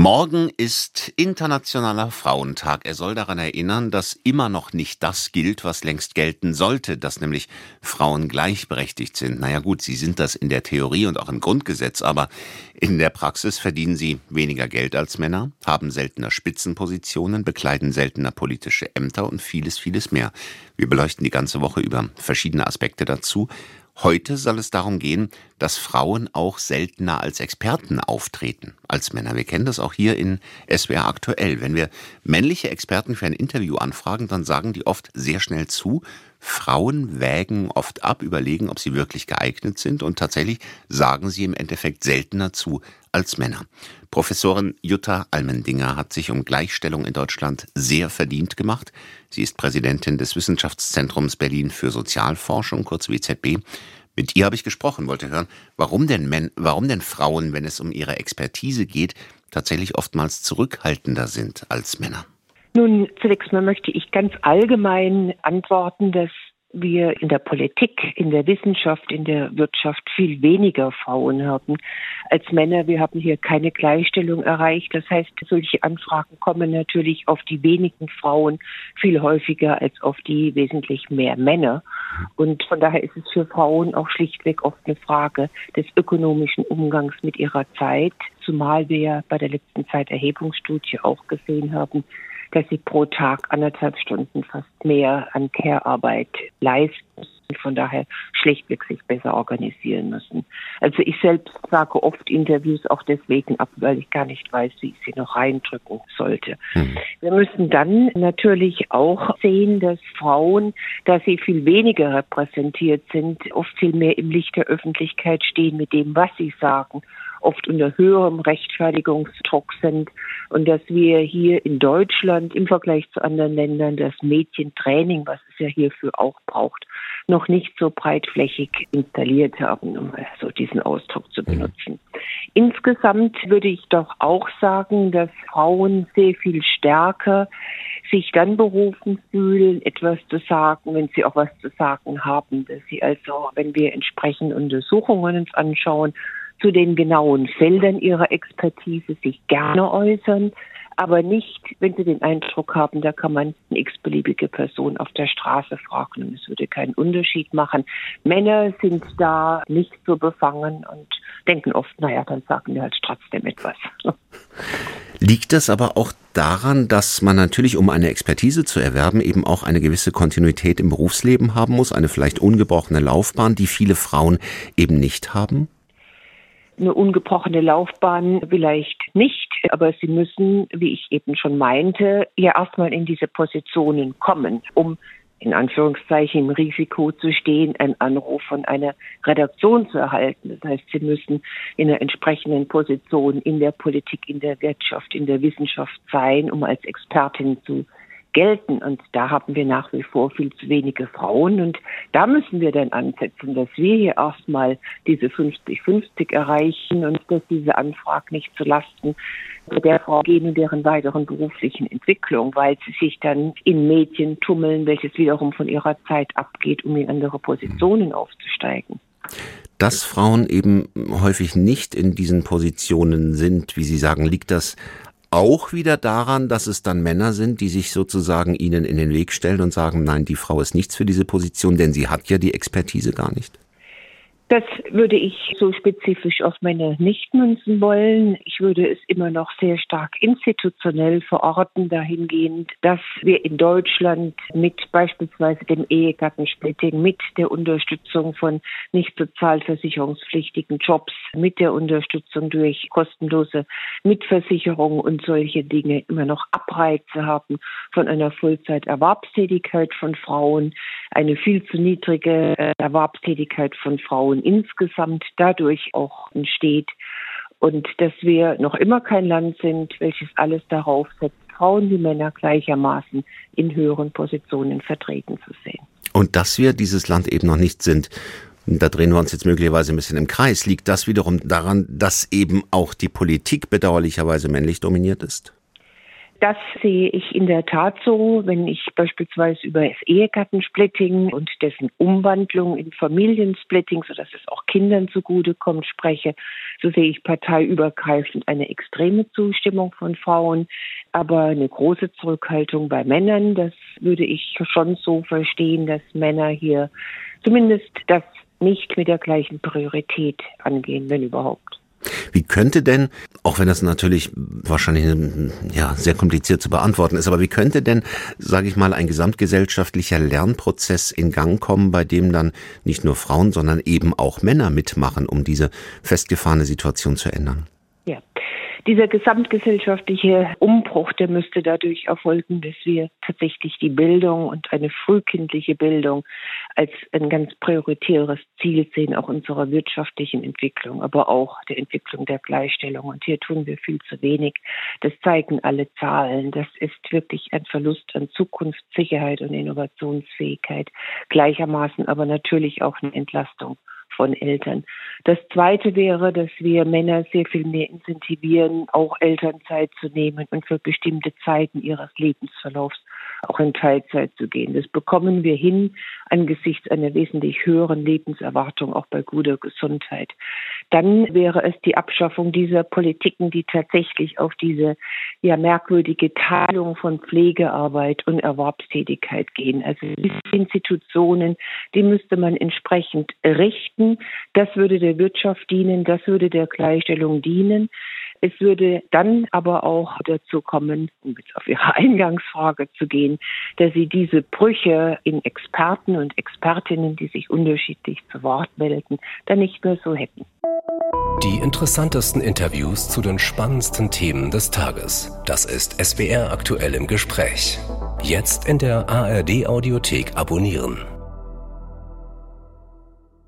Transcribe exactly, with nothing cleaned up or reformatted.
Morgen ist Internationaler Frauentag. Er soll daran erinnern, dass immer noch nicht das gilt, was längst gelten sollte, dass nämlich Frauen gleichberechtigt sind. Naja gut, sie sind das in der Theorie und auch im Grundgesetz, aber in der Praxis verdienen sie weniger Geld als Männer, haben seltener Spitzenpositionen, bekleiden seltener politische Ämter und vieles, vieles mehr. Wir beleuchten die ganze Woche über verschiedene Aspekte dazu. Heute soll es darum gehen, dass Frauen auch seltener als Experten auftreten als Männer. Wir kennen das auch hier in S W R aktuell. Wenn wir männliche Experten für ein Interview anfragen, dann sagen die oft sehr schnell zu. Frauen wägen oft ab, überlegen, ob sie wirklich geeignet sind, und tatsächlich sagen sie im Endeffekt seltener zu als Männer. Professorin Jutta Almendinger hat sich um Gleichstellung in Deutschland sehr verdient gemacht. Sie ist Präsidentin des Wissenschaftszentrums Berlin für Sozialforschung, kurz W Z B. Mit ihr habe ich gesprochen, wollte hören, warum denn, Men- warum denn Frauen, wenn es um ihre Expertise geht, tatsächlich oftmals zurückhaltender sind als Männer. Nun, zunächst mal möchte ich ganz allgemein antworten, dass wir in der Politik, in der Wissenschaft, in der Wirtschaft viel weniger Frauen haben als Männer. Wir haben hier keine Gleichstellung erreicht. Das heißt, solche Anfragen kommen natürlich auf die wenigen Frauen viel häufiger als auf die wesentlich mehr Männer. Und von daher ist es für Frauen auch schlichtweg oft eine Frage des ökonomischen Umgangs mit ihrer Zeit, zumal wir ja bei der letzten Zeiterhebungsstudie auch gesehen haben, dass sie pro Tag anderthalb Stunden fast mehr an Care-Arbeit leisten, von daher schlichtweg sich besser organisieren müssen. Also ich selbst sage oft Interviews auch deswegen ab, weil ich gar nicht weiß, wie ich sie noch reindrücken sollte. Mhm. Wir müssen dann natürlich auch sehen, dass Frauen, da sie viel weniger repräsentiert sind, oft viel mehr im Licht der Öffentlichkeit stehen mit dem, was sie sagen, oft unter höherem Rechtfertigungsdruck sind, und dass wir hier in Deutschland im Vergleich zu anderen Ländern das Mädchentraining, was es ja hierfür auch braucht, noch nicht so breitflächig installiert haben, um so diesen Ausdruck zu benutzen. Insgesamt würde ich doch auch sagen, dass Frauen sehr viel stärker sich dann berufen fühlen, etwas zu sagen, wenn sie auch was zu sagen haben, dass sie also, wenn wir entsprechende Untersuchungen uns anschauen, zu den genauen Feldern ihrer Expertise sich gerne äußern, aber nicht, wenn sie den Eindruck haben, da kann man eine x-beliebige Person auf der Straße fragen und es würde keinen Unterschied machen. Männer sind da nicht so befangen und denken oft, naja, dann sagen wir halt trotzdem etwas. Liegt das aber auch daran, dass man natürlich, um eine Expertise zu erwerben, eben auch eine gewisse Kontinuität im Berufsleben haben muss, eine vielleicht ungebrochene Laufbahn, die viele Frauen eben nicht haben? Eine ungebrochene Laufbahn vielleicht nicht, aber sie müssen, wie ich eben schon meinte, ja erstmal in diese Positionen kommen, um in Anführungszeichen im Risiko zu stehen, einen Anruf von einer Redaktion zu erhalten. Das heißt, sie müssen in einer entsprechenden Position in der Politik, in der Wirtschaft, in der Wissenschaft sein, um als Expertin zu gelten. Und da haben wir nach wie vor viel zu wenige Frauen. Und da müssen wir dann ansetzen, dass wir hier erstmal diese fünfzig fünfzig erreichen und dass diese Anfragen nicht zu Lasten der Frau gehen und deren weiteren beruflichen Entwicklung, weil sie sich dann in Medien tummeln, welches wiederum von ihrer Zeit abgeht, um in andere Positionen aufzusteigen. Dass Frauen eben häufig nicht in diesen Positionen sind, wie Sie sagen, liegt das auch wieder daran, dass es dann Männer sind, die sich sozusagen ihnen in den Weg stellen und sagen, nein, die Frau ist nichts für diese Position, denn sie hat ja die Expertise gar nicht? Das würde ich so spezifisch auf Männer nicht münzen wollen. Ich würde es immer noch sehr stark institutionell verorten, dahingehend, dass wir in Deutschland mit beispielsweise dem Ehegattensplitting, mit der Unterstützung von nicht sozialversicherungspflichtigen Jobs, mit der Unterstützung durch kostenlose Mitversicherung und solche Dinge immer noch Abreize haben von einer Vollzeiterwerbstätigkeit von Frauen, eine viel zu niedrige Erwerbstätigkeit von Frauen insgesamt dadurch auch entsteht, und dass wir noch immer kein Land sind, welches alles darauf setzt, Frauen wie Männer gleichermaßen in höheren Positionen vertreten zu sehen. Und dass wir dieses Land eben noch nicht sind, da drehen wir uns jetzt möglicherweise ein bisschen im Kreis, liegt das wiederum daran, dass eben auch die Politik bedauerlicherweise männlich dominiert ist? Das sehe ich in der Tat so, wenn ich beispielsweise über das Ehegattensplitting und dessen Umwandlung in Familiensplitting, sodass es auch Kindern zugutekommt, spreche. So sehe ich parteiübergreifend eine extreme Zustimmung von Frauen, aber eine große Zurückhaltung bei Männern. Das würde ich schon so verstehen, dass Männer hier zumindest das nicht mit der gleichen Priorität angehen, wenn überhaupt. Wie könnte denn, auch wenn das natürlich wahrscheinlich ja, sehr kompliziert zu beantworten ist, aber wie könnte denn, sage ich mal, ein gesamtgesellschaftlicher Lernprozess in Gang kommen, bei dem dann nicht nur Frauen, sondern eben auch Männer mitmachen, um diese festgefahrene Situation zu ändern? Ja. Dieser gesamtgesellschaftliche Umbruch, der müsste dadurch erfolgen, dass wir tatsächlich die Bildung und eine frühkindliche Bildung als ein ganz prioritäres Ziel sehen, auch unserer wirtschaftlichen Entwicklung, aber auch der Entwicklung der Gleichstellung. Und hier tun wir viel zu wenig. Das zeigen alle Zahlen. Das ist wirklich ein Verlust an Zukunftssicherheit und Innovationsfähigkeit. Gleichermaßen aber natürlich auch eine Entlastung von Eltern. Das Zweite wäre, dass wir Männer sehr viel mehr incentivieren, auch Elternzeit zu nehmen und für bestimmte Zeiten ihres Lebensverlaufs auch in Teilzeit zu gehen. Das bekommen wir hin angesichts einer wesentlich höheren Lebenserwartung, auch bei guter Gesundheit. Dann wäre es die Abschaffung dieser Politiken, die tatsächlich auf diese ja merkwürdige Teilung von Pflegearbeit und Erwerbstätigkeit gehen. Also diese Institutionen, die müsste man entsprechend richten. Das würde der Wirtschaft dienen, das würde der Gleichstellung dienen. Es würde dann aber auch dazu kommen, um jetzt auf Ihre Eingangsfrage zu gehen, dass Sie diese Brüche in Experten und Expertinnen, die sich unterschiedlich zu Wort melden, dann nicht mehr so hätten. Die interessantesten Interviews zu den spannendsten Themen des Tages. Das ist S W R aktuell im Gespräch. Jetzt in der A R D Audiothek abonnieren.